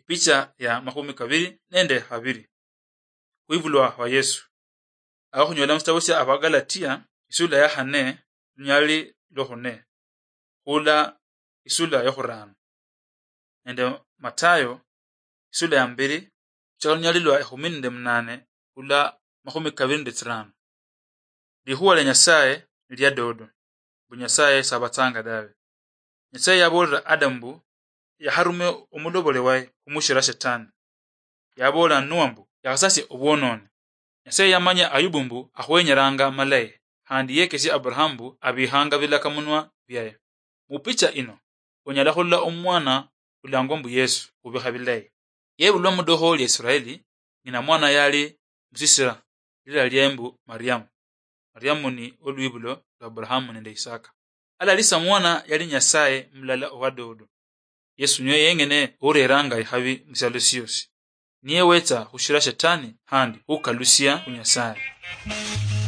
Picha ya 22 kuivulwa wa Yesu. Aho kunyola mstabusha Abagalatia isula ya 4 nyali lohone ula isula ya 5 ende Matayo isula ya 2 nyali lwa 18 ula 25 lihuwa la Nyasaye lya dodo bunyasaye sabatanga dawe Nyasaye yabolera Adambu yaharume omulobole wae kumushira shetani yabola nuambu yakasasi obwonone Nyasaye yamanya Ayubumbu ahwenyeranga malaye handi yekesi Abrahambu abihanga bilaka munwa byaye mupicha ino onyala khulla omwana ulangombu Yesu ubiha bilaye yebulwa mudoho lya Israeli ina mwana yali musisira lila lyembu Mariamu ni olwibulo lwa Abrahamu nende Isaka ala lisa mwana yali Nyasaye mlala owadodo Yesu niye yengene oreranga ihabi msalo siyosi niye weta hushira shetani handi ukalusia kunyasaye